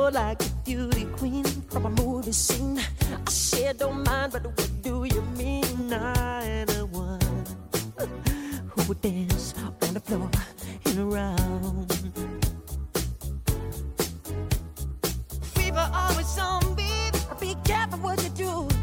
floor like a beauty queen from a movie scene. I said, don't mind, but what do you mean? I am the one who would dance on the floor and around. People always on me. Be careful what you do.